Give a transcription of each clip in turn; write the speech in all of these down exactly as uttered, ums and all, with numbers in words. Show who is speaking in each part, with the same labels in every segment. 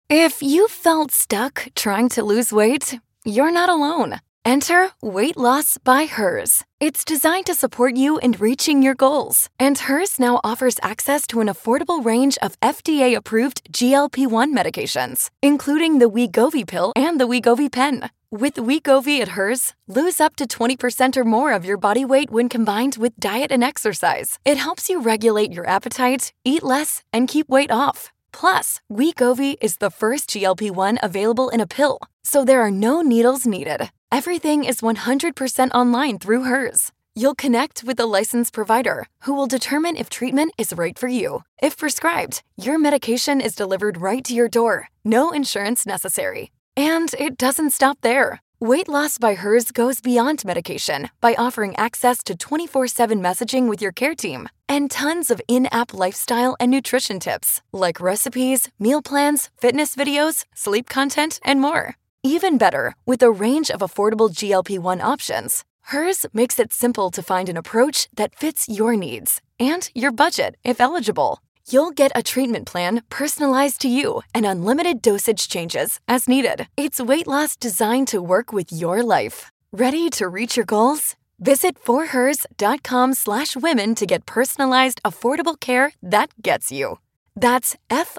Speaker 1: If you felt stuck trying to lose weight, you're not alone. Enter Weight Loss by Hers. It's designed to support you in reaching your goals. And Hers now offers access to an affordable range of F D A-approved G L P one medications, including the Wegovy pill and the Wegovy pen. With Wegovy at Hers, lose up to twenty percent or more of your body weight when combined with diet and exercise. It helps you regulate your appetite, eat less, and keep weight off. Plus, Wegovy is the first G L P one available in a pill, so there are no needles needed. Everything is one hundred percent online through Hers. You'll connect with a licensed provider who will determine if treatment is right for you. If prescribed, your medication is delivered right to your door. No insurance necessary. And it doesn't stop there. Weight Loss by Hers goes beyond medication by offering access to twenty-four seven messaging with your care team and tons of in-app lifestyle and nutrition tips like recipes, meal plans, fitness videos, sleep content, and more. Even better, with a range of affordable G L P one options, Hers makes it simple to find an approach that fits your needs and your budget if eligible. You'll get a treatment plan personalized to you and unlimited dosage changes as needed. It's weight loss designed to work with your life. Ready to reach your goals? Visit forhers.com slash women to get personalized, affordable care that gets you. That's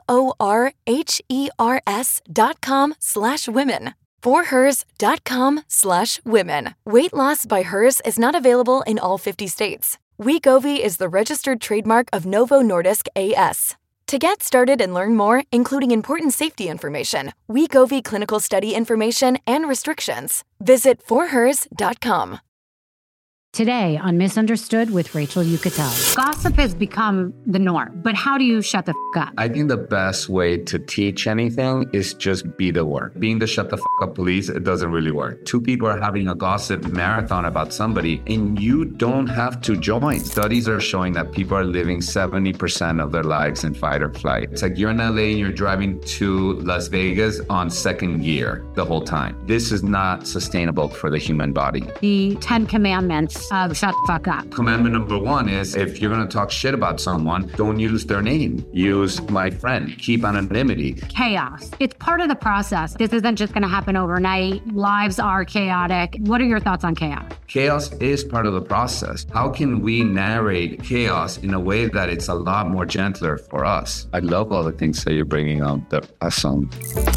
Speaker 1: F-O-R-H-E-R-S dot com slash women. forhers.com slash women. Weight Loss by Hers is not available in all fifty states. Wegovy is the registered trademark of Novo Nordisk A S. To get started and learn more, including important safety information, Wegovy clinical study information, and restrictions, visit forhers dot com.
Speaker 2: Today on Misunderstood with Rachel Uchitel. Gossip has become the norm, but how do you shut the f*** up?
Speaker 3: I think the best way to teach anything is just be the word. Being the shut the f*** up police, it doesn't really work. Two people are having a gossip marathon about somebody, and you don't have to join. Studies are showing that people are living seventy percent of their lives in fight or flight. It's like you're in L A and you're driving to Las Vegas on second gear the whole time. This is not sustainable for the human body.
Speaker 2: The Ten Commandments of shut the fuck up.
Speaker 3: Commandment number one is if you're going to talk shit about someone, don't use their name. Use my friend. Keep anonymity.
Speaker 2: Chaos. It's part of the process. This isn't just going to happen overnight. Lives are chaotic. What are your thoughts on chaos?
Speaker 3: Chaos is part of the process. How can we narrate chaos in a way that it's a lot more gentler for us? I love all the things that you're bringing up. They're awesome.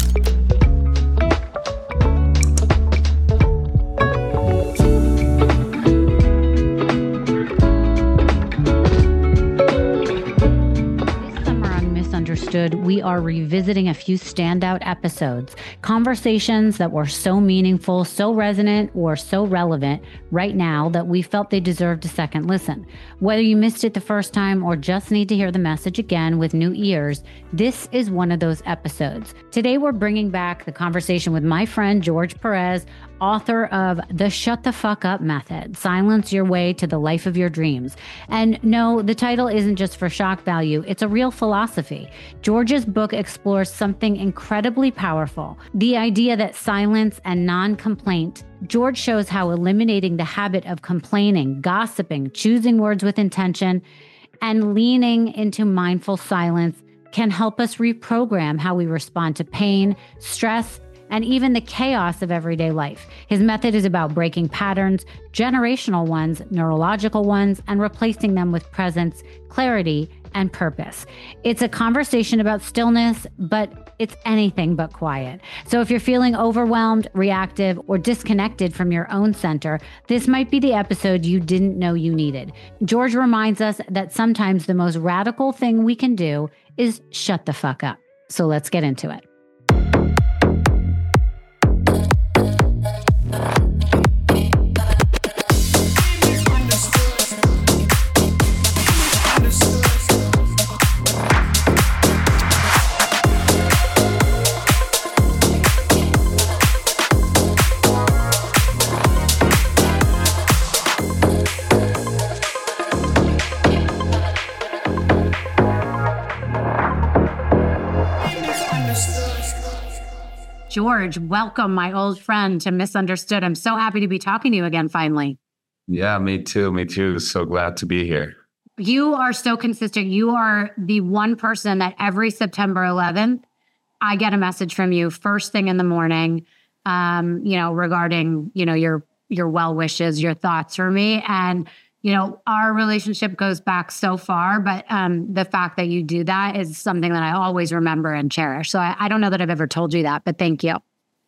Speaker 2: We are revisiting a few standout episodes, conversations that were so meaningful, so resonant, or so relevant right now that we felt they deserved a second listen. Whether you missed it the first time or just need to hear the message again with new ears, this is one of those episodes. Today, we're bringing back the conversation with my friend, George Perez, author of The Shut the Fuck Up Method, Silence Your Way to the Life of Your Dreams. And no, the title isn't just for shock value, it's a real philosophy. George's book explores something incredibly powerful, the idea that silence and non-complaint. George shows how eliminating the habit of complaining, gossiping, choosing words with intention, and leaning into mindful silence can help us reprogram how we respond to pain, stress, and even the chaos of everyday life. His method is about breaking patterns, generational ones, neurological ones, and replacing them with presence, clarity, and purpose. It's a conversation about stillness, but it's anything but quiet. So if you're feeling overwhelmed, reactive, or disconnected from your own center, this might be the episode you didn't know you needed. George reminds us that sometimes the most radical thing we can do is shut the fuck up. So let's get into it. George, welcome, my old friend, to Misunderstood. I'm so happy to be talking to you again, finally.
Speaker 3: Yeah, me too. Me too. So glad to be here.
Speaker 2: You are so consistent. You are the one person that every September eleventh I get a message from you first thing in the morning, um, you know, regarding, you know, your, your well wishes, your thoughts for me. And, you know, our relationship goes back so far, but um, the fact that you do that is something that I always remember and cherish. So I, I don't know that I've ever told you that, but thank you.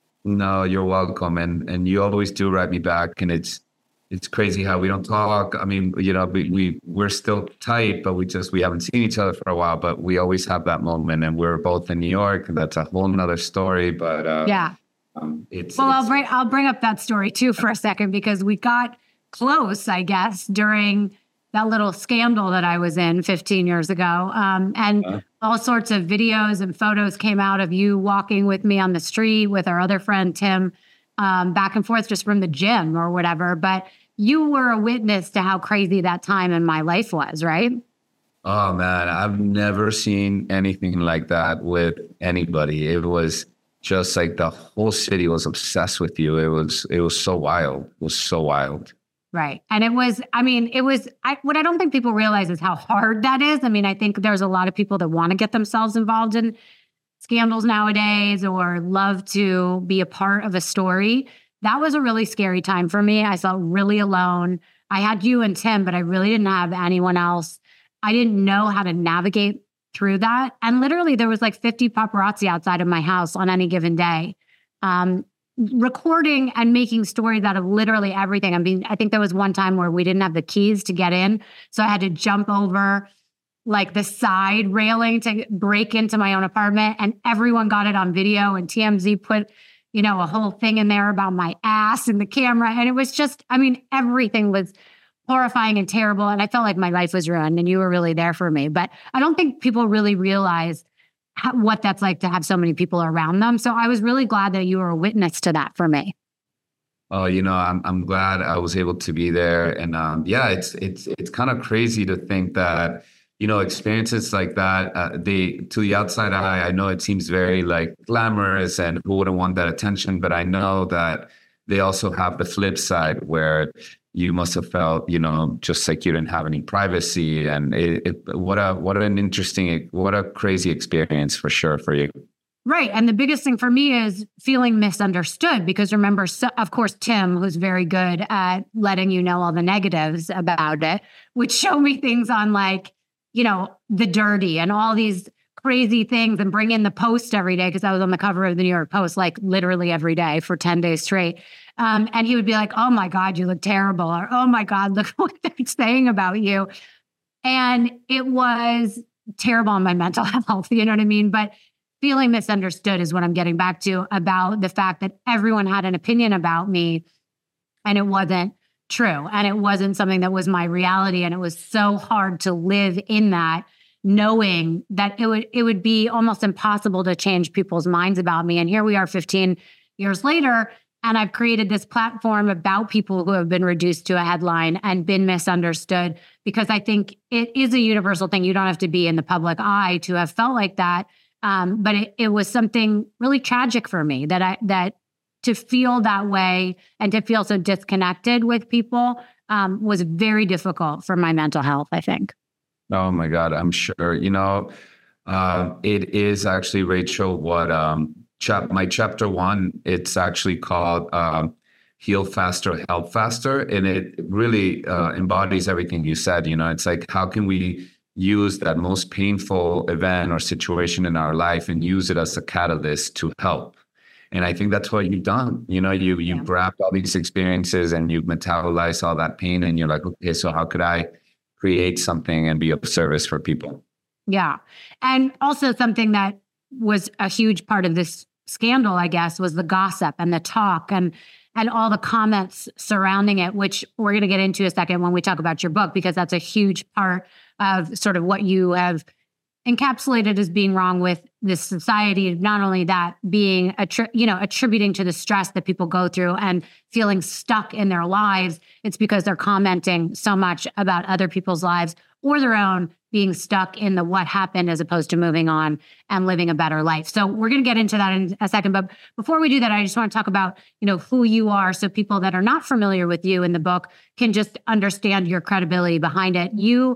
Speaker 3: No, you're welcome. And and you always do write me back. And it's it's crazy how we don't talk. I mean, you know, we, we, we're still tight, but we just, we haven't seen each other for a while, but we always have that moment. And we're both in New York, and that's a whole nother story. But uh,
Speaker 2: yeah,
Speaker 3: um, it's,
Speaker 2: well,
Speaker 3: it's,
Speaker 2: I'll bring, I'll bring up that story too for a second, because we got close, I guess, during that little scandal that I was in fifteen years ago. Um, and uh, all sorts of videos and photos came out of you walking with me on the street with our other friend, Tim, um, back and forth just from the gym or whatever. But you were a witness to how crazy that time in my life was, right?
Speaker 3: Oh man, I've never seen anything like that with anybody. It was just like the whole city was obsessed with you. It was, it was so wild. It was so wild.
Speaker 2: Right. And it was, I mean, it was, I, what I don't think people realize is how hard that is. I mean, I think there's a lot of people that want to get themselves involved in scandals nowadays or love to be a part of a story. That was a really scary time for me. I felt really alone. I had you and Tim, but I really didn't have anyone else. I didn't know how to navigate through that. And literally there was like fifty paparazzi outside of my house on any given day, um, recording and making stories out of literally everything. I mean, I think there was one time where we didn't have the keys to get in. So I had to jump over like the side railing to break into my own apartment, and everyone got it on video, and T M Z put, you know, a whole thing in there about my ass in the camera. And it was just, I mean, everything was horrifying and terrible. And I felt like my life was ruined, and you were really there for me. But I don't think people really realize how, what that's like to have so many people around them. So I was really glad that you were a witness to that for me.
Speaker 3: Oh, you know, I'm I'm glad I was able to be there. And um, yeah, it's it's it's kind of crazy to think that, you know, experiences like that, uh, they, to the outside eye, I know it seems very like glamorous and who wouldn't want that attention, but I know that they also have the flip side where you must have felt, you know, just like you didn't have any privacy. And it, it, what a what an interesting, what a crazy experience for sure for you.
Speaker 2: Right. And the biggest thing for me is feeling misunderstood, because remember, so, of course, Tim, who's very good at letting you know all the negatives about it, would show me things on like, you know, The Dirty and all these crazy things, and bring in the Post every day, because I was on the cover of the New York Post, like literally every day for ten days straight. Um, and he would be like, oh my God, you look terrible. Or, oh my God, look what they're saying about you. And it was terrible on my mental health, you know what I mean? But feeling misunderstood is what I'm getting back to, about the fact that everyone had an opinion about me and it wasn't true. And it wasn't something that was my reality. And it was so hard to live in that, knowing that it would it would be almost impossible to change people's minds about me. And here we are fifteen years later, and I've created this platform about people who have been reduced to a headline and been misunderstood, because I think it is a universal thing. You don't have to be in the public eye to have felt like that. Um, but it, it was something really tragic for me that I that to feel that way and to feel so disconnected with people um, was very difficult for my mental health, I think.
Speaker 3: Oh my God, I'm sure. You know, uh, it is actually, Rachel, what um, chap my chapter one, it's actually called um, Heal Faster, Help Faster. And it really uh, embodies everything you said. You know, it's like, how can we use that most painful event or situation in our life and use it as a catalyst to help? And I think that's what you've done. You know, you you yeah. grabbed all these experiences and you metabolized all that pain, and you're like, okay, so how could I create something and be of service for people?
Speaker 2: Yeah. And also something that was a huge part of this scandal, I guess, was the gossip and the talk and and all the comments surrounding it, which we're going to get into a second when we talk about your book, because that's a huge part of sort of what you have encapsulated as being wrong with this society. Not only that, being, attri- you know, attributing to the stress that people go through and feeling stuck in their lives. It's because they're commenting so much about other people's lives or their own, being stuck in the what happened as opposed to moving on and living a better life. So we're going to get into that in a second. But before we do that, I just want to talk about, you know, who you are, so people that are not familiar with you in the book can just understand your credibility behind it. You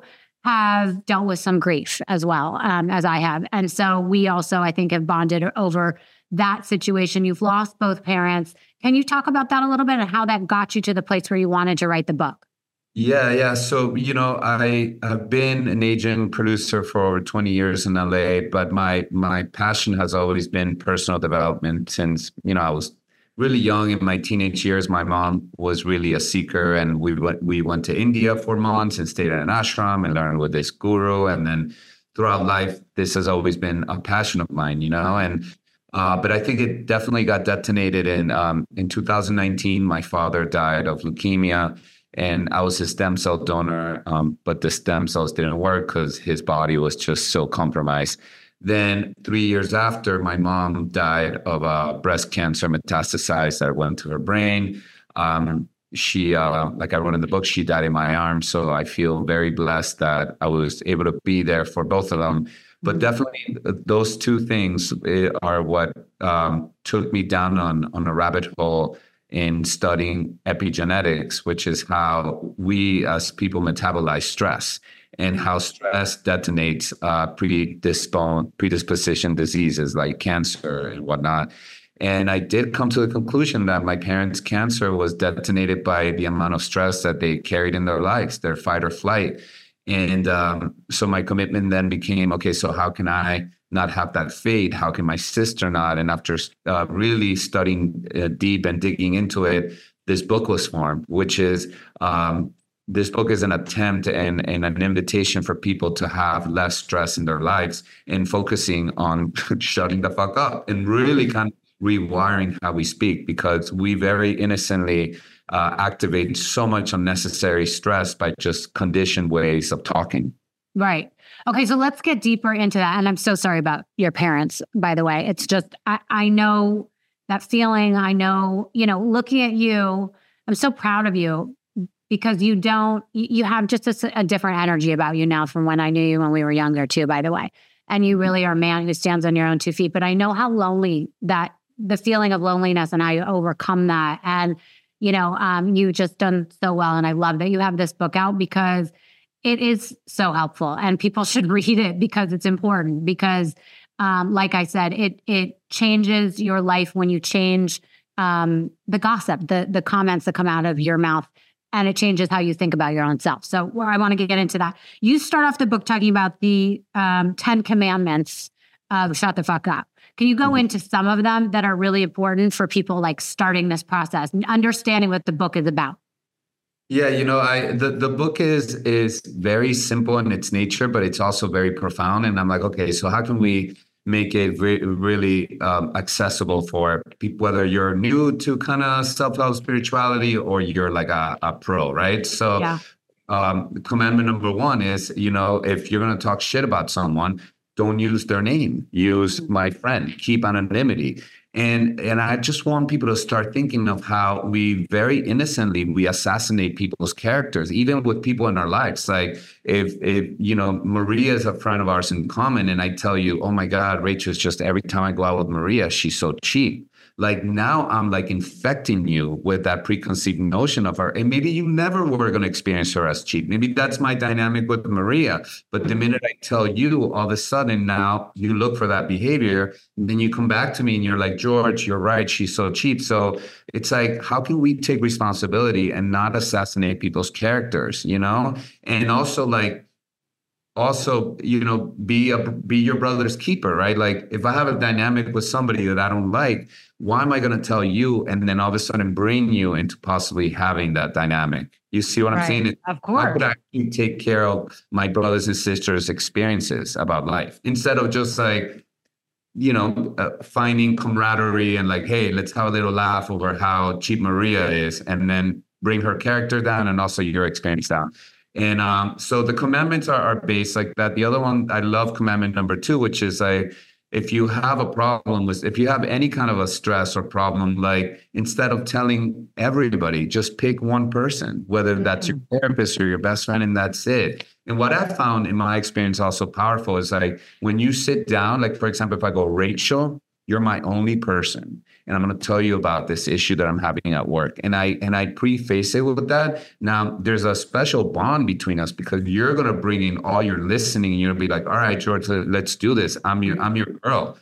Speaker 2: have dealt with some grief as well, um, as I have. And so we also, I think, have bonded over that situation. You've lost both parents. Can you talk about that a little bit and how that got you to the place where you wanted to write the book?
Speaker 3: Yeah, yeah. So, you know, I have been an agent producer for over twenty years in L A, but my my passion has always been personal development since, you know, I was really young in my teenage years. My mom was really a seeker, and we went we went to India for months and stayed at an ashram and learned with this guru. And then throughout life, this has always been a passion of mine, you know, and Uh, but I think it definitely got detonated in um, in two thousand nineteen. My father died of leukemia, and I was a stem cell donor, um, but the stem cells didn't work because his body was just so compromised. Then three years after, my mom died of uh, breast cancer metastasized that went to her brain. Um, she, uh, like I wrote in the book, she died in my arms. So I feel very blessed that I was able to be there for both of them. But definitely those two things are what um, took me down on, on a rabbit hole in studying epigenetics, which is how we as people metabolize stress and how stress detonates uh, predispon- predisposition diseases like cancer and whatnot. And I did come to the conclusion that my parents' cancer was detonated by the amount of stress that they carried in their lives, their fight or flight. And um, so my commitment then became, okay, so how can I not have that fate? How can my sister not? And after uh, really studying uh, deep and digging into it, this book was formed, which is, um, this book is an attempt and, and an invitation for people to have less stress in their lives and focusing on shutting the fuck up and really kind of rewiring how we speak, because we very innocently uh, activate so much unnecessary stress by just conditioned ways of talking.
Speaker 2: Right. Okay. So let's get deeper into that. And I'm so sorry about your parents, by the way. It's just, I, I know that feeling. I know, you know, looking at you, I'm so proud of you because you don't, you have just a, a different energy about you now from when I knew you when we were younger too, by the way. And you really are a man who stands on your own two feet. But I know how lonely that, the feeling of loneliness and how you overcome that. And, you know, um, you just done so well. And I love that you have this book out because it is so helpful and people should read it because it's important. Because um, like I said, it it changes your life when you change um, the gossip, the the comments that come out of your mouth, and it changes how you think about your own self. So well, I want to get into that. You start off the book talking about the um, Ten Commandments of Shut the Fuck Up. Can you go mm-hmm. into some of them that are really important for people like starting this process and understanding what the book is about?
Speaker 3: Yeah, you know, I the, the book is is very simple in its nature, but it's also very profound. And I'm like, okay, so how can we make it re- really um, accessible for people, whether you're new to kind of self-help spirituality or you're like a, a pro, right? So yeah. um, commandment number one is, you know, if you're going to talk shit about someone, don't use their name. Use my friend. Keep anonymity. And and I just want people to start thinking of how we very innocently, we assassinate people's characters, even with people in our lives. Like if, if you know, Maria is a friend of ours in common, and I tell you, oh my God, Rachel's just every time I go out with Maria, she's so cheap. Like now I'm like infecting you with that preconceived notion of her. And maybe you never were going to experience her as cheap. Maybe that's my dynamic with Maria. But the minute I tell you, all of a sudden now you look for that behavior, and then you come back to me and you're like, George, you're right. She's so cheap. So it's like, how can we take responsibility and not assassinate people's characters, you know? And also like, also, you know, be a be your brother's keeper, right? Like if I have a dynamic with somebody that I don't like, why am I going to tell you and then all of a sudden bring you into possibly having that dynamic? You see what right. I'm saying?
Speaker 2: Of course.
Speaker 3: How could I actually take care of my brothers and sisters' experiences about life instead of just like, you know, uh, finding camaraderie and like, hey, let's have a little laugh over how cheap Maria is and then bring her character down and also your experience down. And um, so the commandments are, are based like that. The other one, I love commandment number two, which is like, if you have a problem with, if you have any kind of a stress or problem, like instead of telling everybody, just pick one person, whether that's your therapist or your best friend, and that's it. And what I found in my experience also powerful is like when you sit down, like for example, if I go, Rachel, you're my only person. And I'm going to tell you about this issue that I'm having at work. And I and I preface it with that. Now, there's a special bond between us because you're going to bring in all your listening and you're going to be like, all right, George, let's do this. I'm your, I'm your girl.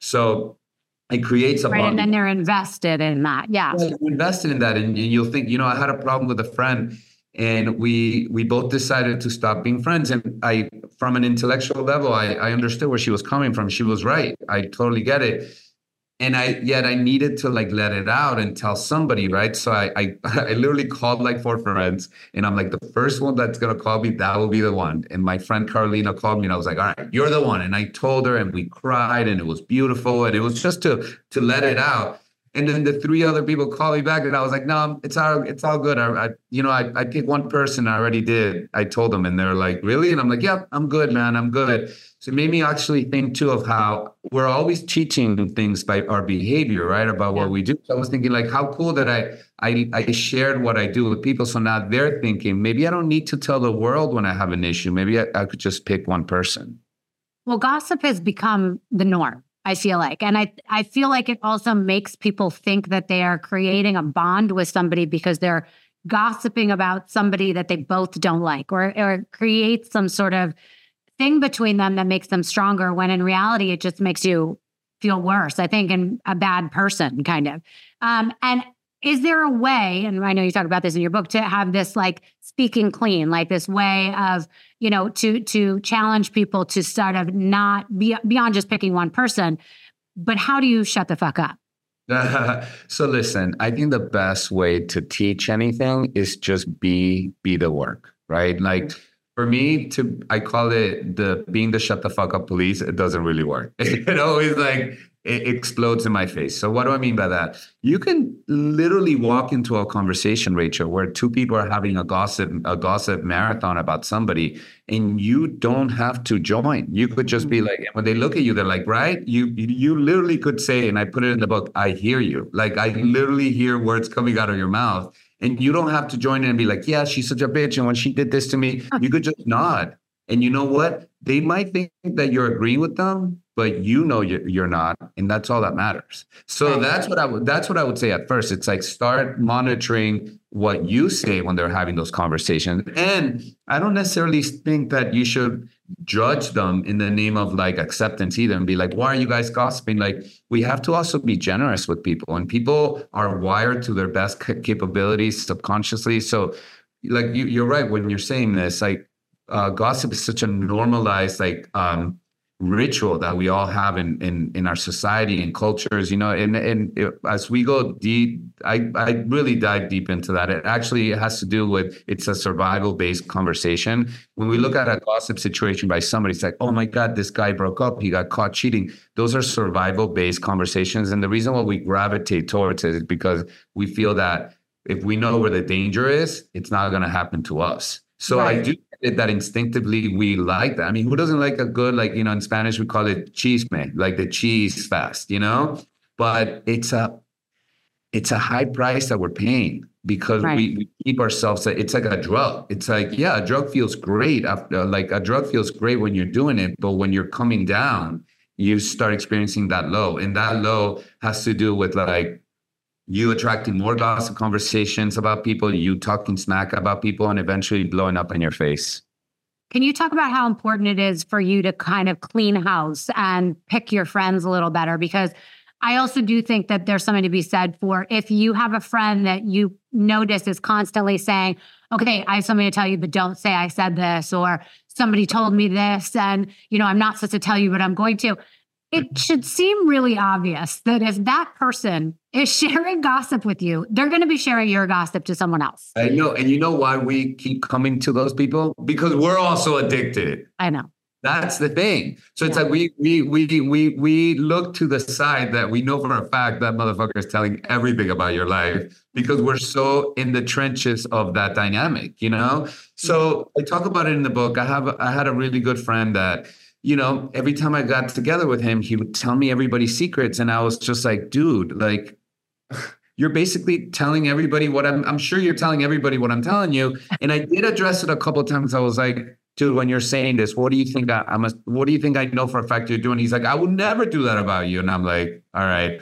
Speaker 3: So it creates a
Speaker 2: right,
Speaker 3: bond.
Speaker 2: and then they're invested in that. Yeah.
Speaker 3: yeah invested in that. And you'll think, you know, I had a problem with a friend and we we both decided to stop being friends. And I, from an intellectual level, I, I understood where she was coming from. She was right. I totally get it. And I, yet I needed to like let it out and tell somebody, right? So I, I, I literally called like four friends and I'm like, the first one that's going to call me, that will be the one. And my friend Carolina called me and I was like, all right, you're the one. And I told her and we cried and it was beautiful. And it was just to, to let it out. And then the three other people called me back and I was like, no, it's all, it's all good. I, I you know, I, I picked one person. I already did. I told them and they're like, really? And I'm like, yeah, I'm good, man. I'm good. So it made me actually think too of how we're always teaching things by our behavior, right? About what yeah. we do. So I was thinking like, how cool that I, I, I shared what I do with people. So now they're thinking, maybe I don't need to tell the world when I have an issue. Maybe I, I could just pick one person.
Speaker 2: Well, gossip has become the norm, I feel like. And I, I feel like it also makes people think that they are creating a bond with somebody because they're gossiping about somebody that they both don't like, or, or create some sort of thing between them that makes them stronger, when in reality, it just makes you feel worse, I think, and a bad person, kind of. Um, and is there a way, and I know you talk about this in your book, to have this like speaking clean, like this way of, you know, to to challenge people to sort of not be beyond just picking one person, but how do you shut the fuck up?
Speaker 3: Uh, so listen, I think the best way to teach anything is just be be the work, right? Like for me, to I call it the being the shut the fuck up police. It doesn't really work. It always like it explodes in my face. So what do I mean by that? You can literally walk into a conversation, Rachel, where two people are having a gossip a gossip marathon about somebody, and you don't have to join. You could just be like, when they look at you, they're like, right? You you literally could say, and I put it in the book, I hear you. Like I literally hear words coming out of your mouth. And you don't have to join in and be like, yeah, she's such a bitch. And when she did this to me, you could just nod. And you know what? They might think that you're agreeing with them, but you know you're not. And that's all that matters. So that's what I would, that's what I would say at first. It's like, start monitoring what you say when they're having those conversations. And I don't necessarily think that you should judge them in the name of like acceptance either and be like, why are you guys gossiping? Like, we have to also be generous with people, and people are wired to their best capabilities subconsciously. So like you, you're right when you're saying this, like uh, gossip is such a normalized like um, ritual that we all have in, in, in our society and cultures, you know, and, and it, as we go deep, I, I really dive deep into that. It actually has to do with, it's a survival based conversation. When we look at a gossip situation by somebody, it's like, oh my God, this guy broke up. He got caught cheating. Those are survival based conversations. And the reason why we gravitate towards it is because we feel that if we know where the danger is, it's not going to happen to us. So right. I do think that instinctively we like that. I mean, who doesn't like a good, like, you know, in Spanish, we call it chisme, like the cheese fest, you know, but it's a, it's a high price that we're paying because right. we, we keep ourselves, it's like a drug. It's like, yeah, a drug feels great. After, like a drug feels great when you're doing it, but when you're coming down, you start experiencing that low, and that low has to do with like, you attracting more gossip conversations about people, you talking smack about people, and eventually blowing up in your face.
Speaker 2: Can you talk about how important it is for you to kind of clean house and pick your friends a little better? Because I also do think that there's something to be said for if you have a friend that you notice is constantly saying, okay, I have something to tell you, but don't say I said this, or somebody told me this, and, you know, I'm not supposed to tell you, but I'm going to. It should seem really obvious that if that person is sharing gossip with you, they're going to be sharing your gossip to someone else.
Speaker 3: I know. And you know why we keep coming to those people? Because we're also addicted.
Speaker 2: I know.
Speaker 3: That's the thing. So it's yeah. like we we we we we look to the side that we know for a fact that motherfucker is telling everything about your life because we're so in the trenches of that dynamic, you know? So I talk about it in the book. I have I had a really good friend that, you know, every time I got together with him, he would tell me everybody's secrets. And I was just like, dude, like, you're basically telling everybody what I'm, I'm sure you're telling everybody what I'm telling you. And I did address it a couple of times. I was like, dude, when you're saying this, what do you think I, I'm a, what do you think I know for a fact you're doing? He's like, I would never do that about you. And I'm like, all right.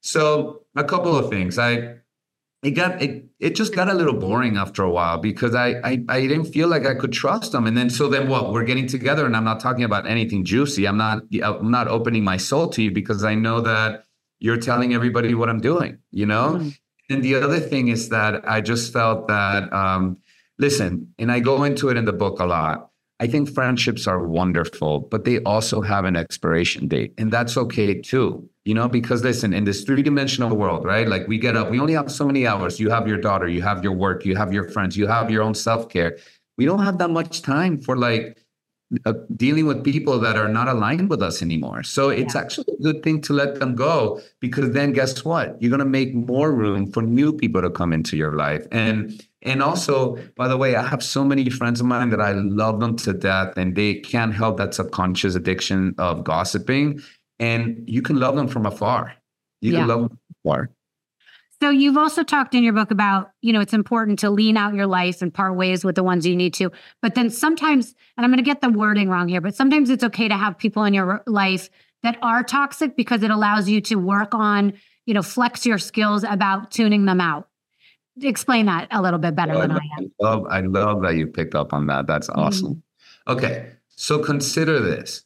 Speaker 3: So a couple of things. I, it got, it, it just got a little boring after a while because I, I, I didn't feel like I could trust him. And then, so then what, we're getting together and I'm not talking about anything juicy. I'm not, I'm not opening my soul to you because I know that you're telling everybody what I'm doing, you know? Mm-hmm. And the other thing is that I just felt that, um, listen, and I go into it in the book a lot. I think friendships are wonderful, but they also have an expiration date. And that's okay too, you know, because listen, in this three-dimensional world, right? Like we get up, we only have so many hours. You have your daughter, you have your work, you have your friends, you have your own self-care. We don't have that much time for like uh, dealing with people that are not aligned with us anymore. So it's yeah. actually a good thing to let them go, because then guess what? You're going to make more room for new people to come into your life. And And also, by the way, I have so many friends of mine that I love them to death, and they can't help that subconscious addiction of gossiping. And you can love them from afar. You yeah. can love them from afar.
Speaker 2: So you've also talked in your book about, you know, it's important to lean out your life and part ways with the ones you need to. But then sometimes, and I'm going to get the wording wrong here, but sometimes it's okay to have people in your life that are toxic because it allows you to work on, you know, flex your skills about tuning them out. Explain that a little bit better well, than I, I am.
Speaker 3: I love, I love that you picked up on that. That's awesome. Mm-hmm. Okay. So consider this.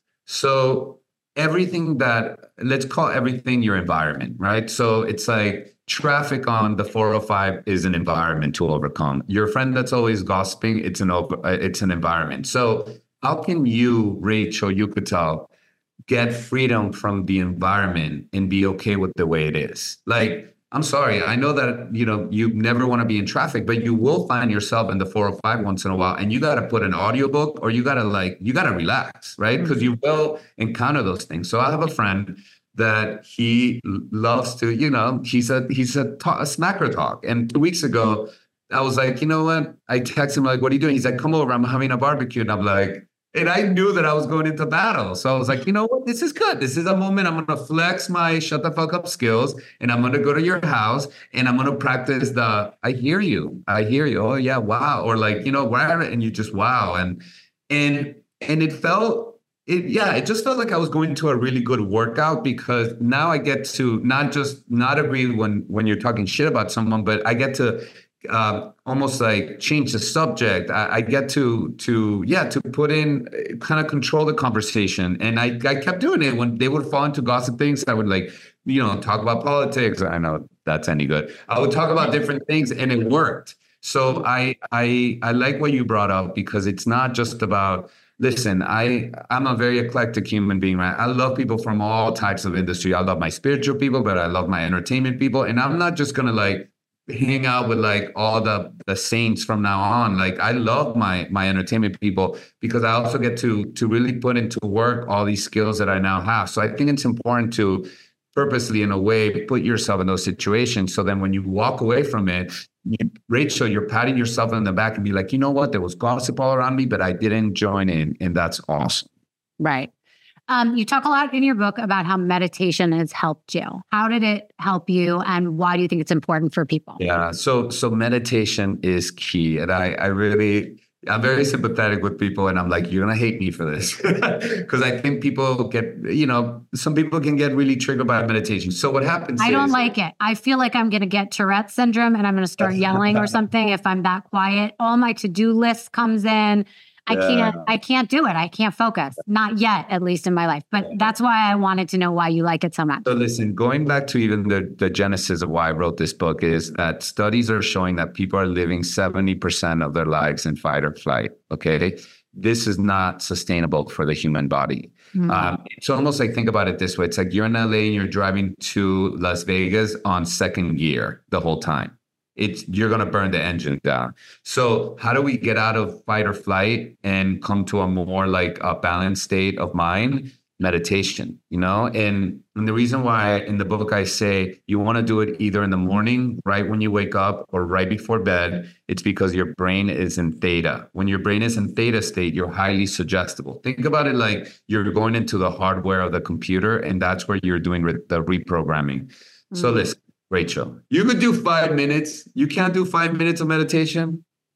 Speaker 3: So everything that, let's call everything your environment, right? So it's like traffic on the four oh five is an environment to overcome. Your friend that's always gossiping, it's an, it's an environment. So how can you, Rachel, you could tell, get freedom from the environment and be okay with the way it is? Like, I'm sorry. I know that, you know, you never want to be in traffic, but you will find yourself in the four oh five once in a while, and you got to put an audiobook, or you got to like, you got to relax, right? Because you will encounter those things. So I have a friend that he loves to, you know, he's a, he's a, talk, a smacker talk. And two weeks ago, I was like, you know what? I text him like, what are you doing? He's like, come over, I'm having a barbecue. And I'm like, and I knew that I was going into battle. So I was like, you know what? This is good. This is a moment. I'm going to flex my shut the fuck up skills, and I'm going to go to your house and I'm going to practice the, I hear you. I hear you. Oh yeah. Wow. Or like, you know, whatever. And you just, wow. And, and, and it felt, it, yeah, it just felt like I was going to a really good workout, because now I get to not just not agree when, when you're talking shit about someone, but I get to Uh, almost like change the subject. I, I get to, to, yeah, to put in, kind of control the conversation. And I, I kept doing it. When they would fall into gossip things, I would like, you know, talk about politics. I know that's any good. I would talk about different things, and it worked. So I, I, I like what you brought up, because it's not just about, listen, I, I'm a very eclectic human being, right? I love people from all types of industry. I love my spiritual people, but I love my entertainment people. And I'm not just going to like, hang out with like all the the saints from now on. Like I love my my entertainment people, because I also get to to really put into work all these skills that I now have. So I think it's important to purposely, in a way, put yourself in those situations. So then when you walk away from it, you, Rachel, you're patting yourself on the back and be like, you know what? There was gossip all around me, but I didn't join in, and that's awesome.
Speaker 2: Right. Um, you talk a lot in your book about how meditation has helped you. How did it help you, and why do you think it's important for people?
Speaker 3: Yeah, so so meditation is key. And I, I really, I'm very sympathetic with people, and I'm like, you're going to hate me for this. Because I think people get, you know, some people can get really triggered by meditation. So what happens
Speaker 2: I
Speaker 3: is,
Speaker 2: don't like it. I feel like I'm going to get Tourette syndrome, and I'm going to start yelling or something if I'm that quiet. All my to-do list comes in. I can't, I can't do it. I can't focus. Not yet, at least in my life. But that's why I wanted to know why you like it so much.
Speaker 3: So listen, going back to even the, the genesis of why I wrote this book is that studies are showing that people are living seventy percent of their lives in fight or flight. Okay. This is not sustainable for the human body. Mm-hmm. Um, it's almost like, think about it this way. It's like you're in L A and you're driving to Las Vegas on second gear the whole time. It's, you're going to burn the engine down. So how do we get out of fight or flight and come to a more like a balanced state of mind? Meditation, you know? And, and the reason why in the book I say you want to do it either in the morning, right when you wake up, or right before bed, it's because your brain is in theta. When your brain is in theta state, you're highly suggestible. Think about it like you're going into the hardware of the computer, and that's where you're doing re- the reprogramming. Mm-hmm. So listen, Rachel, you could do five minutes. You can't do five minutes of meditation?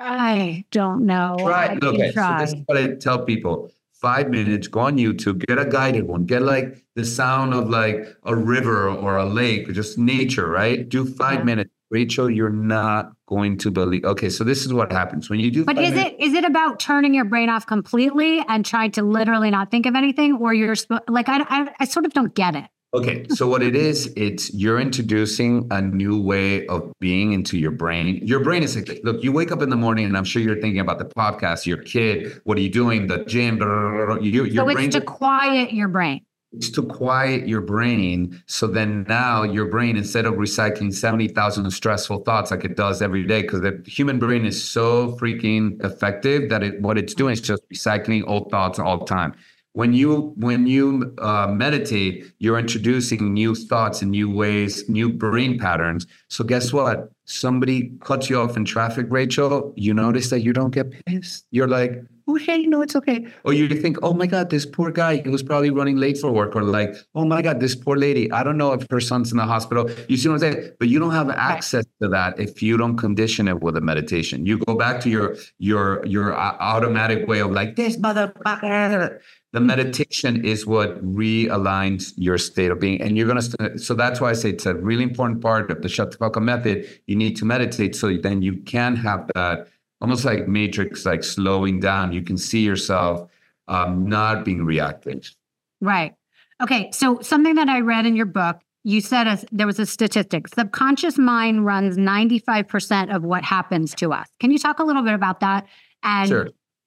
Speaker 2: I don't know.
Speaker 3: Try.
Speaker 2: I
Speaker 3: Okay,
Speaker 2: try.
Speaker 3: so this is what I tell people. Five minutes, go on YouTube, get a guided one, get like the sound of like a river or a lake or just nature, right? Do five
Speaker 2: Yeah.
Speaker 3: minutes. Rachel, you're not going to believe. Okay, so this is what happens when you do.
Speaker 2: But is
Speaker 3: minutes,
Speaker 2: it is it about turning your brain off completely and trying to literally not think of anything, or you're sp- like I, I I sort of don't get it.
Speaker 3: Okay, so what it is, it's you're introducing a new way of being into your brain. Your brain is like, look, you wake up in the morning and I'm sure you're thinking about the podcast, your kid, what are you doing, the gym, blah, blah, blah, you, your
Speaker 2: So it's
Speaker 3: brain.
Speaker 2: to quiet your brain.
Speaker 3: It's to quiet your brain. So then now your brain, instead of recycling seventy thousand stressful thoughts like it does every day, because the human brain is so freaking effective that it, what it's doing is just recycling old thoughts all the time. When you when you uh, meditate, you're introducing new thoughts and new ways, new brain patterns. So guess what? Somebody cuts you off in traffic, Rachel. You notice that you don't get pissed. You're like, oh, hey, no, it's okay. Or you think, oh my God, this poor guy, he was probably running late for work. Or like, oh my God, this poor lady, I don't know if her son's in the hospital. You see what I'm saying? But you don't have access to that if you don't condition it with a meditation. You go back to your your your automatic way of like, this motherfucker. The meditation is what realigns your state of being. And you're going to, so that's why I say it's a really important part of the Shut the Fuck Up method. You need to meditate so then you can have that almost like matrix, like slowing down. You can see yourself um, not being reactive.
Speaker 2: Right. Okay. So something that I read in your book, you said a, there was a statistic. Subconscious mind runs ninety-five percent of what happens to us. Can you talk a little bit about that? And
Speaker 3: sure.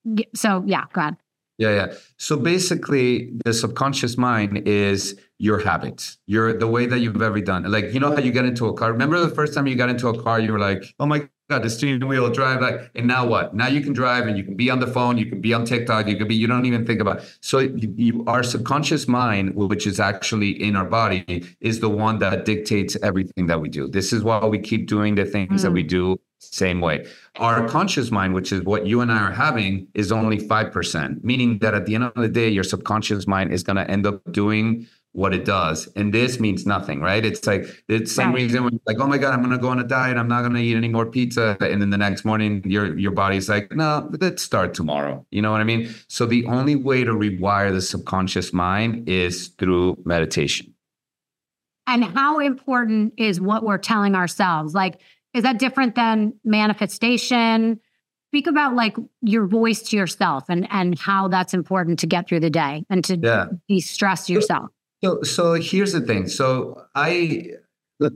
Speaker 2: So yeah, go ahead.
Speaker 3: Yeah, yeah. So basically, the subconscious mind is your habits, your the way that you've ever done. Like, you know how you get into a car? Remember the first time you got into a car, you were like, oh my God, the steering wheel drive. Like, and now what? Now you can drive and you can be on the phone, you can be on TikTok, you can be, you don't even think about it. So you, you, our subconscious mind, which is actually in our body, is the one that dictates everything that we do. This is why we keep doing the things mm. that we do same way. Our conscious mind, which is what you and I are having, is only five percent, meaning that at the end of the day, your subconscious mind is going to end up doing what it does. And this means nothing, right? It's like the same right. reason when you're like, oh my God, I'm going to go on a diet. I'm not going to eat any more pizza. And then the next morning, your, your body's like, no, let's start tomorrow. You know what I mean? So the only way to rewire the subconscious mind is through meditation.
Speaker 2: And how important is what we're telling ourselves? Like, is that different than manifestation? Speak about like your voice to yourself and, and how that's important to get through the day and to yeah. de-stress yourself.
Speaker 3: So, so here's the thing. So I, look,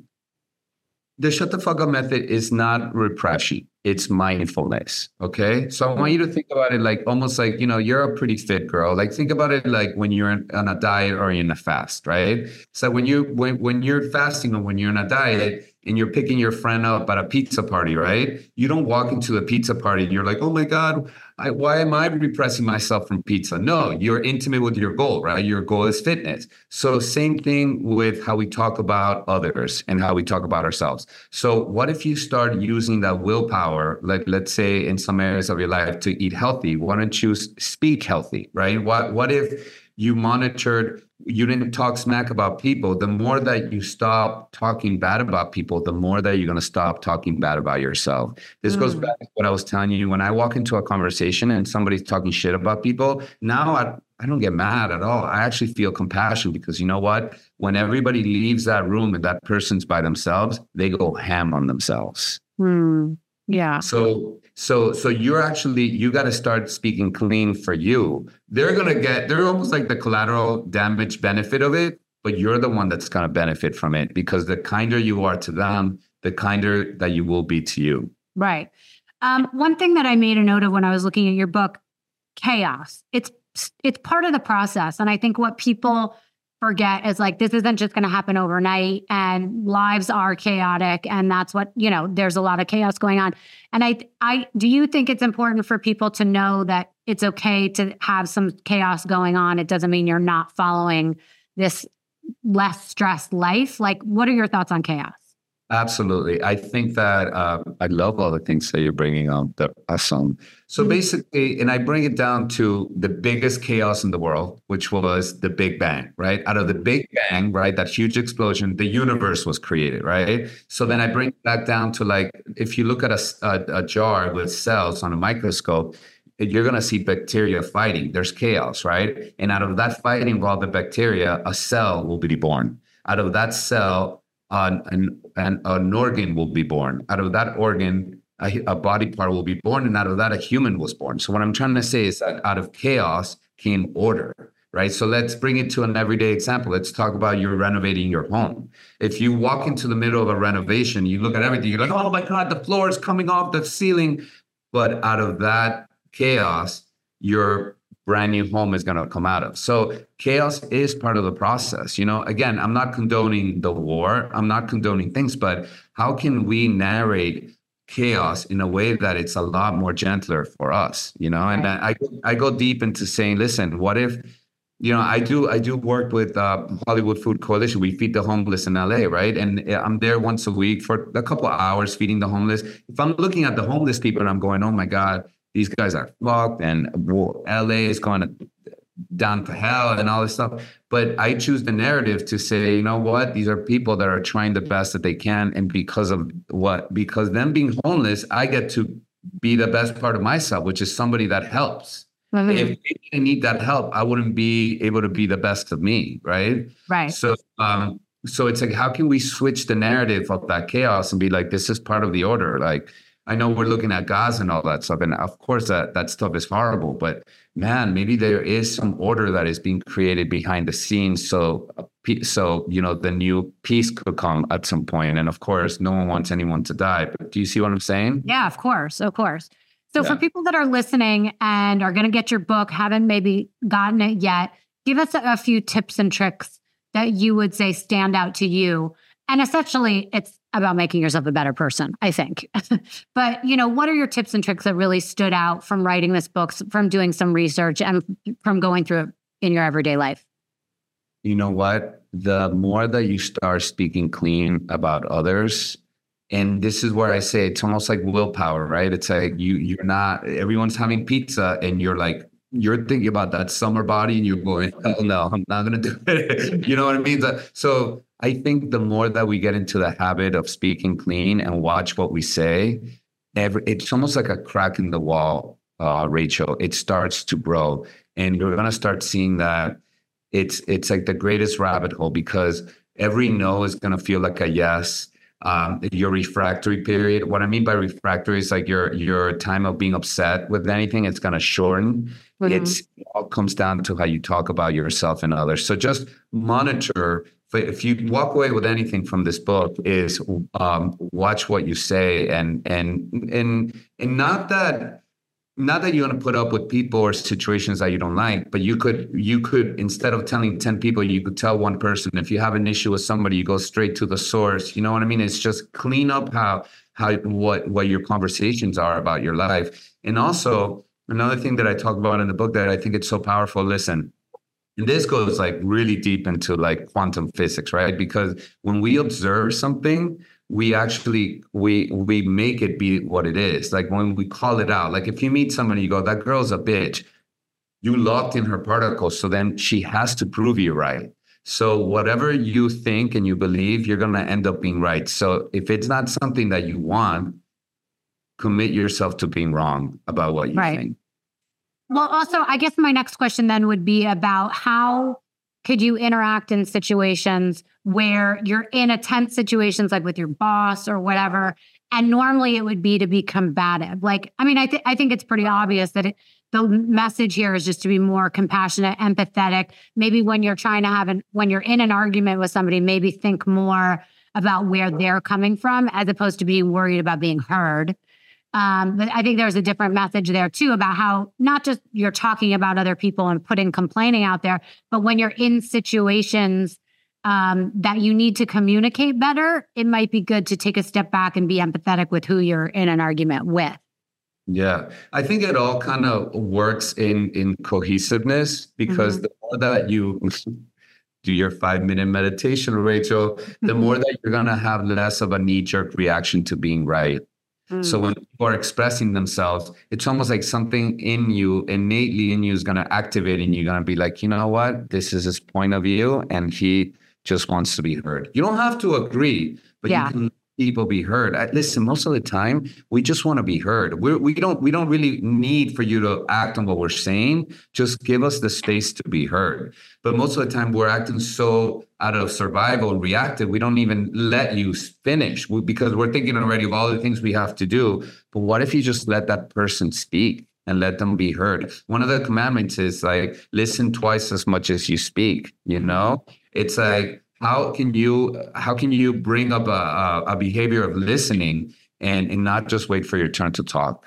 Speaker 3: the Shut the Fuck Up method is not repression. It's mindfulness. Okay. So I want you to think about it like almost like, you know, you're a pretty fit girl. Like think about it like when you're on a diet or in a fast, right? So when you, when, when you're fasting or when you're in a diet, and you're picking your friend up at a pizza party, right? You don't walk into a pizza party and you're like, oh my God, I, why am I repressing myself from pizza? No, you're intimate with your goal, right? Your goal is fitness. So same thing with how we talk about others and how we talk about ourselves. So what if you start using that willpower, like let's say in some areas of your life to eat healthy? Why don't you speak healthy, right? What, what if you monitored, you didn't talk smack about people? The more that you stop talking bad about people, the more that you're going to stop talking bad about yourself. This mm. goes back to what I was telling you. When I walk into a conversation and somebody's talking shit about people, now I, I don't get mad at all. I actually feel compassion because you know what? When everybody leaves that room and that person's by themselves, they go ham on themselves.
Speaker 2: Mm. Yeah.
Speaker 3: So, so, so you're actually, you got to start speaking clean for you. They're going to get, they're almost like the collateral damage benefit of it, but you're the one that's going to benefit from it because the kinder you are to them, the kinder that you will be to you.
Speaker 2: Right. Um, one thing that I made a note of when I was looking at your book, chaos. It's, it's part of the process. And I think what people forget is like, this isn't just going to happen overnight and lives are chaotic. And that's what, you know, there's a lot of chaos going on. And I, I, do you think it's important for people to know that it's okay to have some chaos going on? It doesn't mean you're not following this less stressed life. Like, what are your thoughts on chaos?
Speaker 3: Absolutely. I think that uh, I love all the things that you're bringing up. They're awesome. So
Speaker 2: Mhm.
Speaker 3: basically, and I bring it down to the biggest chaos in the world, which was the Big Bang, right? Out of the Big Bang, right, that huge explosion, the universe was created, right? So then I bring it back down to like, if you look at a, s- a- a jar with cells on a microscope, you're going to see bacteria fighting. There's chaos, right? And out of that fighting of all the bacteria, a cell will be born. Out of that cell, an, an, an, an organ will be born. Out of that organ, a, a body part will be born. And out of that, a human was born. So what I'm trying to say is that out of chaos came order, right? So let's bring it to an everyday example. Let's talk about you renovating your home. If you walk into the middle of a renovation, you look at everything, you're like, oh my God, the floor is coming off the ceiling. But out of that chaos, your brand new home is going to come out of. So chaos is part of the process. You know, again, I'm not condoning the war. I'm not condoning things, but how can we narrate chaos in a way that it's a lot more gentler for us, you know? And
Speaker 2: Right.
Speaker 3: I, I go deep into saying, listen, what if, you know, I do I do work with uh, Hollywood Food Coalition. We feed the homeless in L A, right? And I'm there once a week for a couple of hours feeding the homeless. If I'm looking at the homeless people and I'm going, oh my God, these guys are fucked, and L A is going down to hell and all this stuff. But I choose the narrative to say, you know what? These are people that are trying the best that they can. And because of what? Because them being homeless, I get to be the best part of myself, which is somebody that helps.
Speaker 2: Mhm.
Speaker 3: If I didn't need that help, I wouldn't be able to be the best of me, right?
Speaker 2: Right.
Speaker 3: So, um, so it's like, how can we switch the narrative of that chaos and be like, this is part of the order? Like, I know we're looking at Gaza and all that stuff, and of course that that stuff is horrible. But man, maybe there is some order that is being created behind the scenes, so so you know the new peace could come at some point. And of course, no one wants anyone to die. But do you see what I'm saying?
Speaker 2: Yeah, of course, of course. So
Speaker 3: Yeah.
Speaker 2: for people that are listening and are going to get your book, haven't maybe gotten it yet, give us a, a few tips and tricks that you would say stand out to you. And essentially, it's about making yourself a better person, I think. But, you know, what are your tips and tricks that really stood out from writing this book, from doing some research, and from going through it in your everyday life?
Speaker 3: You know what? The more that you start speaking clean about others, and this is where I say it's almost like willpower, right? It's like you you're not everyone's having pizza and you're like you're thinking about that summer body and you're going, oh no, I'm not gonna do it. You know what I mean? So I think the more that we get into the habit of speaking clean and watch what we say, every it's almost like a crack in the wall, uh, Rachel. It starts to grow, and you're gonna start seeing that it's it's like the greatest rabbit hole, because every no is gonna feel like a yes. Um, your refractory period. What I mean by refractory is like your your time of being upset with anything, it's gonna shorten.
Speaker 2: Mhm.
Speaker 3: It's it all comes down to how you talk about yourself and others. So just monitor. If you walk away with anything from this book, is um, watch what you say, and and and and not that not that you're going to put up with people or situations that you don't like, but you could, you could, instead of telling ten people, you could tell one person. If you have an issue with somebody, you go straight to the source. You know what I mean? It's just clean up how, how, what, what your conversations are about your life. And also another thing that I talk about in the book that I think it's so powerful, listen, and this goes like really deep into like quantum physics, right? Because when we observe something, we actually we we make it be what it is. Like when we call it out, like if you meet somebody, you go, that girl's a bitch. You locked in her particles, so then she has to prove you right. So whatever you think and you believe, you're gonna end up being right. So if it's not something that you want, commit yourself to being wrong about what you
Speaker 2: Right.
Speaker 3: think.
Speaker 2: Well, also, I guess my next question then would be about how could you interact in situations where you're in a tense situations, like with your boss or whatever, and normally it would be to be combative. Like, I mean, I, th- I think it's pretty obvious that it, the message here is just to be more compassionate, empathetic. Maybe when you're trying to have an, when you're in an argument with somebody, maybe think more about where they're coming from as opposed to being worried about being heard. Um, but I think there's a different message there too about how not just you're talking about other people and putting complaining out there, but when you're in situations um, that you need to communicate better, it might be good to take a step back and be empathetic with who you're in an argument with.
Speaker 3: Yeah, I think it all kind of works in in cohesiveness, because
Speaker 2: Mhm.
Speaker 3: the more that you do your five minute meditation, Rachel, the more that you're going to have less of a knee jerk reaction to being right. Mm. So when people are expressing themselves, it's almost like something in you, innately in you, is going to activate, and you're going to be like, you know what? This is his point of view, and he just wants to be heard. You don't have to agree, but yeah. you can let people be heard. I, listen, most of the time, we just want to be heard. We're, we don't we don't really need for you to act on what we're saying. Just give us the space to be heard. But most of the time, we're acting so out of survival and reactive, we don't even let you finish because we're thinking already of all the things we have to do. But what if you just let that person speak and let them be heard? One of the commandments is like, listen twice as much as you speak, you know? It's like, how can you how can you bring up a, a, a behavior of listening and, and not just wait for your turn to talk?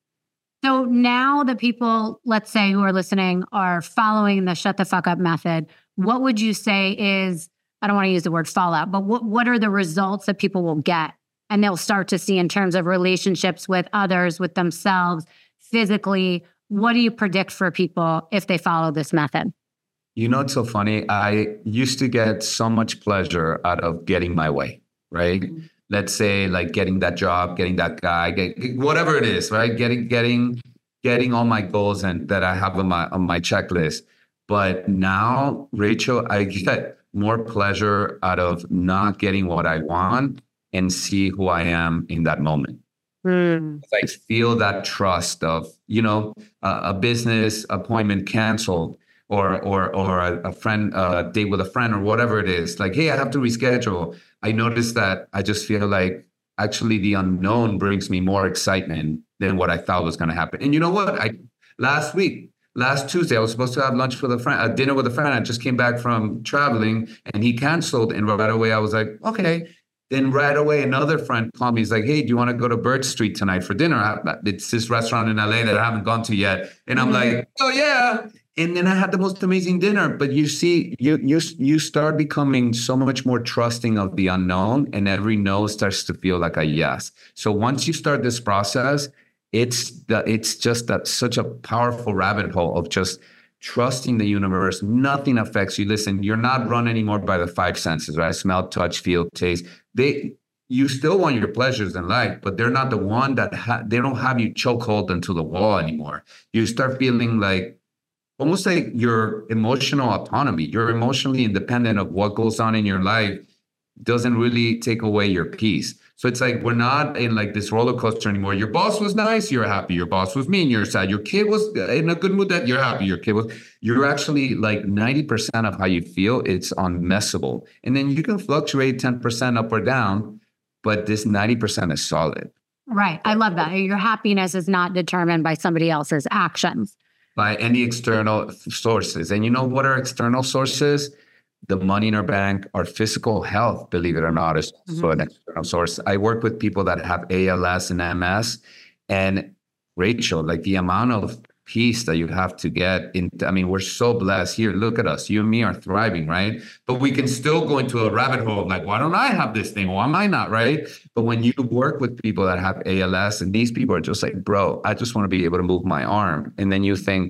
Speaker 2: So now the people, let's say, who are listening are following the shut the fuck up method, what would you say is, I don't want to use the word fallout, but what, what are the results that people will get and they'll start to see in terms of relationships with others, with themselves, physically? What do you predict for people if they follow this method?
Speaker 3: You know, it's so funny. I used to get so much pleasure out of getting my way, right? Mm-hmm. Let's say like getting that job, getting that guy, get, whatever it is, right? Getting, getting, getting all my goals and that I have on my on my checklist. But now, Rachel, I get more pleasure out of not getting what I want and see who I am in that moment. Mm. I feel that trust of, you know, a, a business appointment canceled, or or or a, a friend, a date with a friend, or whatever it is. Like, hey, I have to reschedule. I noticed that I just feel like actually the unknown brings me more excitement than what I thought was going to happen. And you know what? I last week, last Tuesday, I was supposed to have lunch with a friend, a dinner with a friend. I just came back from traveling, and he canceled. And right away, I was like, okay. Then right away, another friend called me. He's like, hey, do you want to go to Bird Street tonight for dinner? It's this restaurant in L A that I haven't gone to yet. And I'm mm-hmm. like, oh, yeah. And then I had the most amazing dinner. But you see, you you you start becoming so much more trusting of the unknown, and every no starts to feel like a yes. So once you start this process, it's the, it's just that such a powerful rabbit hole of just trusting the universe. Nothing affects you. Listen, you're not run anymore by the five senses, right? Smell, touch, feel, taste. They you still want your pleasures in life, but they're not the one that ha- they don't have you chokehold into the wall anymore. You start feeling like almost like your emotional autonomy. You're emotionally independent of what goes on in your life. Doesn't really take away your peace. So it's like we're not in like this roller coaster anymore. Your boss was nice, you're happy. Your boss was mean, you're sad. Your kid was in a good mood, that you're happy. Your kid was, you're actually like ninety percent of how you feel, it's unmessable. And then you can fluctuate ten percent up or down, but this ninety percent is solid.
Speaker 2: Right. I love that. Your happiness is not determined by somebody else's actions.
Speaker 3: By any external sources. And you know what are external sources? The money in our bank, our physical health, believe it or not, is mm-hmm. also an external source. I work with people that have A L S and M S. And Rachel, like the amount of peace that you have to get in, I mean, we're so blessed here. Look at us. You and me are thriving, right? But we can still go into a rabbit hole of like, why don't I have this thing? Why am I not, right? But when you work with people that have A L S, and these people are just like, bro, I just want to be able to move my arm. And then you think,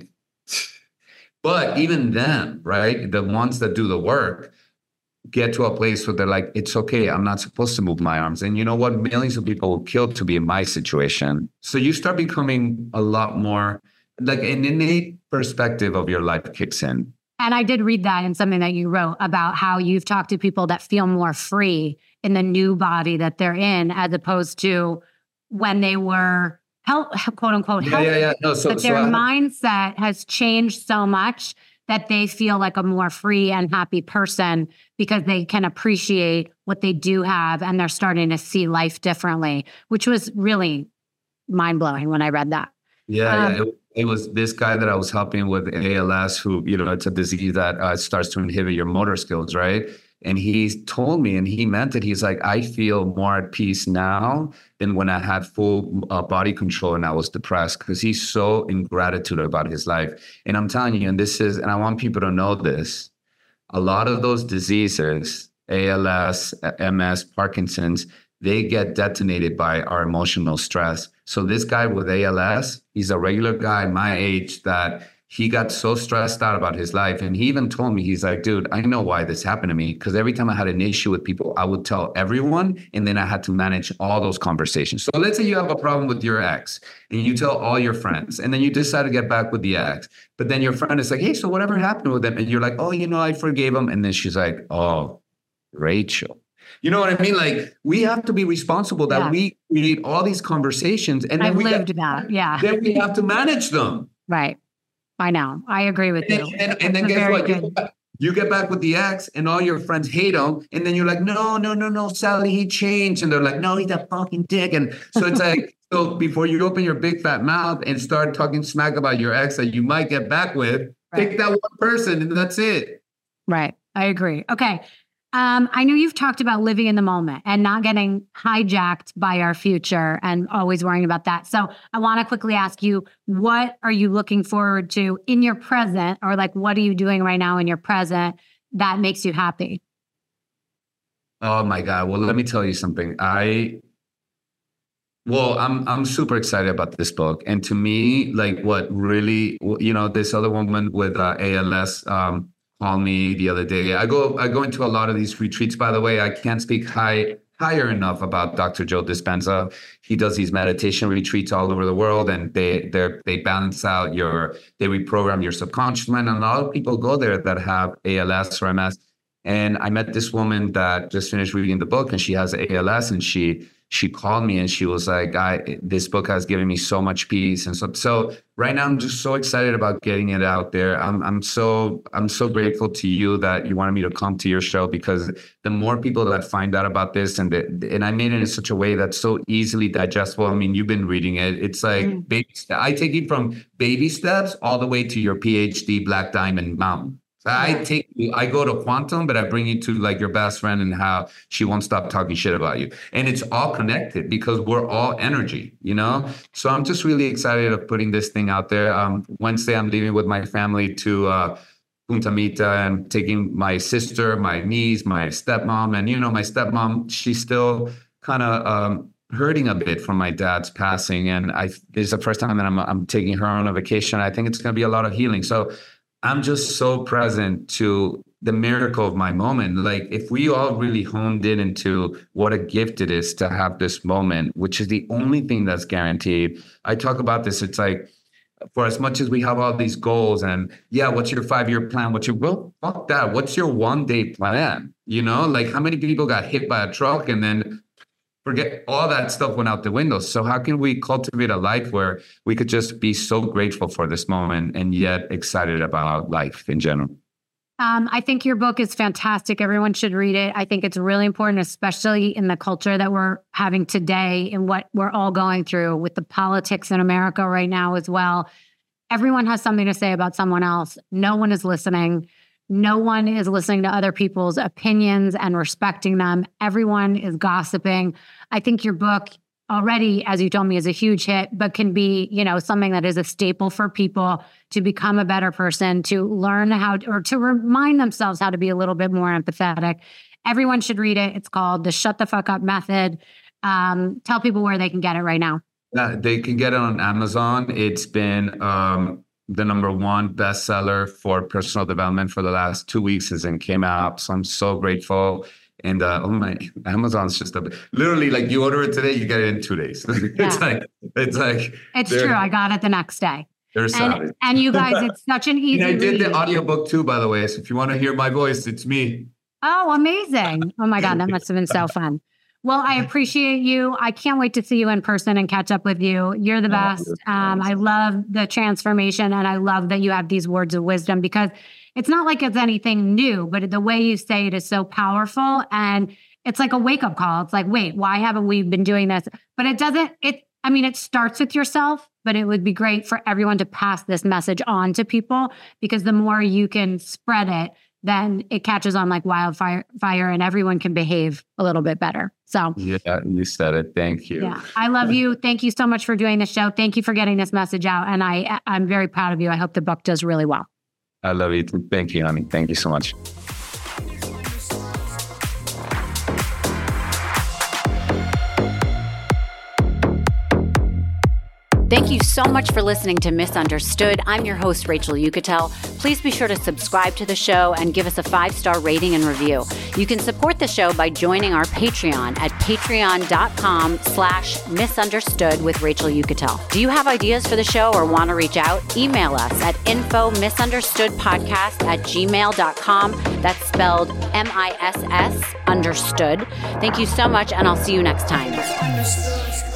Speaker 3: but even them, right? The ones that do the work get to a place where they're like, it's okay. I'm not supposed to move my arms. And you know what? Millions of people will kill to be in my situation. So you start becoming a lot more like an innate perspective of your life kicks in.
Speaker 2: And I did read that in something that you wrote about how you've talked to people that feel more free in the new body that they're in, as opposed to when they were health, quote unquote,
Speaker 3: yeah,
Speaker 2: healthy.
Speaker 3: Yeah, yeah. No, so,
Speaker 2: but their
Speaker 3: so I,
Speaker 2: mindset has changed so much that they feel like a more free and happy person because they can appreciate what they do have, and they're starting to see life differently, which was really mind-blowing when I read that.
Speaker 3: Yeah, um, yeah. It, it was this guy that I was helping with A L S, who, you know, it's a disease that uh, starts to inhibit your motor skills, right? And he told me, and he meant it, he's like, I feel more at peace now than when I had full uh, body control and I was depressed, because he's so in gratitude about his life. And I'm telling you, and this is, and I want people to know this, a lot of those diseases, A L S, M S, Parkinson's, they get detonated by our emotional stress. So this guy with A L S, he's a regular guy my age that he got so stressed out about his life. And he even told me, he's like, dude, I know why this happened to me. Because every time I had an issue with people, I would tell everyone, and then I had to manage all those conversations. So let's say you have a problem with your ex and you tell all your friends, and then you decide to get back with the ex. But then your friend is like, hey, so whatever happened with them? And you're like, oh, you know, I forgave him. And then she's like, oh, Rachel. You know what I mean? Like, we have to be responsible that yeah. we create all these conversations. And then
Speaker 2: I've
Speaker 3: we
Speaker 2: lived
Speaker 3: got,
Speaker 2: that. Yeah.
Speaker 3: Then we have to manage them.
Speaker 2: Right. I know. I agree with
Speaker 3: and
Speaker 2: you.
Speaker 3: Then, and, and then guess what? You, you get back with the ex and all your friends hate him. And then you're like, no, no, no, no, Sally, he changed. And they're like, no, he's a fucking dick. And so it's like, so before you open your big fat mouth and start talking smack about your ex that you might get back with, right. Pick that one person and that's it.
Speaker 2: Right. I agree. Okay. Um, I know you've talked about living in the moment and not getting hijacked by our future and always worrying about that. So I want to quickly ask you, what are you looking forward to in your present, or like, what are you doing right now in your present that makes you happy?
Speaker 3: Oh my God. Well, let me tell you something. I, well, I'm, I'm super excited about this book. And to me, like what really, you know, this other woman with uh, A L S, um, called me the other day. I go I go into a lot of these retreats, by the way. I can't speak high higher enough about Doctor Joe Dispenza. He does these meditation retreats all over the world, and they they they balance out your, they reprogram your subconscious mind. And a lot of people go there that have A L S or M S. And I met this woman that just finished reading the book, and she has A L S, and she she called me and she was like, I, this book has given me so much peace. And so, so right now I'm just so excited about getting it out there. I'm, I'm so, I'm so grateful to you that you wanted me to come to your show, because the more people that find out about this, and the, and I made it in such a way that's so easily digestible. I mean, you've been reading it. It's like, mm. baby step. I take it from baby steps all the way to your P H D Black Diamond Mountain. I take you, I go to quantum, but I bring you to like your best friend and how she won't stop talking shit about you. And it's all connected because we're all energy, you know? So I'm just really excited of putting this thing out there. Um, Wednesday, I'm leaving with my family to uh, Punta Mita and taking my sister, my niece, my stepmom. And, you know, my stepmom, she's still kind of um, hurting a bit from my dad's passing. And I, it's the first time that I'm, I'm taking her on a vacation. I think it's going to be a lot of healing. So I'm just so present to the miracle of my moment. Like, if we all really honed in into what a gift it is to have this moment, which is the only thing that's guaranteed. I talk about this. It's like, for as much as we have all these goals and yeah, what's your five-year plan? What's your, well, fuck that. What's your one day plan? You know, like how many people got hit by a truck and then forget all that stuff went out the window. So how can we cultivate a life where we could just be so grateful for this moment and yet excited about life in general?
Speaker 2: Um, I think your book is fantastic. Everyone should read it. I think it's really important, especially in the culture that we're having today and what we're all going through with the politics in America right now as well. Everyone has something to say about someone else. No one is listening. No one is listening to other people's opinions and respecting them. Everyone is gossiping. I think your book already, as you told me, is a huge hit, but can be, you know, something that is a staple for people to become a better person, to learn how to, or to remind themselves how to be a little bit more empathetic. Everyone should read it. It's called The Shut the Fuck Up Method. Um, tell people where they can get it right now.
Speaker 3: Uh, they can get it on Amazon. It's been um, the number one bestseller for personal development for the last two weeks since it came out. So I'm so grateful. And uh, oh my, Amazon's just a, literally like you order it today, you get it in two days. it's
Speaker 2: yeah.
Speaker 3: like, it's like.
Speaker 2: It's true. I got it the next day.
Speaker 3: They're
Speaker 2: and, and you guys, it's such an easy
Speaker 3: And I did
Speaker 2: read.
Speaker 3: the audiobook too, by the way. So if you want to hear my voice, it's me.
Speaker 2: Oh, amazing. Oh my God, that must have been so fun. Well, I appreciate you. I can't wait to see you in person and catch up with you. You're the best. Um, I love the transformation, and I love that you have these words of wisdom, because it's not like it's anything new, but the way you say it is so powerful, and it's like a wake-up call. It's like, wait, why haven't we been doing this? But it doesn't, it, I mean, it starts with yourself, but it would be great for everyone to pass this message on to people, because the more you can spread it, then it catches on like wildfire fire, and everyone can behave a little bit better. So
Speaker 3: yeah, you said it. Thank you.
Speaker 2: Yeah, I love you. Thank you so much for doing this show. Thank you for getting this message out. And I, I'm very proud of you. I hope the book does really well.
Speaker 3: I love you. Thank you, honey. Thank you so much.
Speaker 2: Thank you so much for listening to Misunderstood. I'm your host, Rachel Uchitel. Please be sure to subscribe to the show and give us a five-star rating and review. You can support the show by joining our Patreon at patreon.com slash misunderstood with Rachel Uchitel. Do you have ideas for the show or want to reach out? Email us at info misunderstoodpodcast at gmail dot com. That's spelled M I S S understood. Thank you so much, and I'll see you next time.